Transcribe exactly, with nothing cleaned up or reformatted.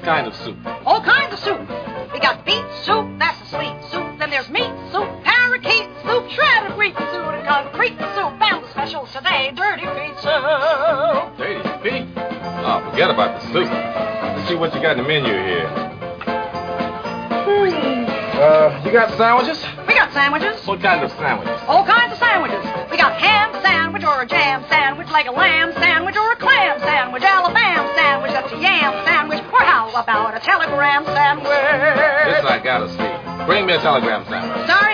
kind of soup? All kinds of soup. We got beet soup, that's a sweet soup. Then there's meat soup, parakeet soup, shredded wheat soup, and concrete soup. And the special today, dirty feet soup. Dirty feet? Oh, forget about the soup. Let's see what you got in the menu here. Hmm. Uh, you got sandwiches? We got sandwiches. What kind of sandwiches? All kinds of sandwiches. We got ham sandwich or a jam sandwich, like a lamb sandwich or a clam sandwich, Alabama sandwich, that's a yam sandwich, or how about a telegram sandwich? This I gotta see. Bring me a telegram sandwich. Sorry,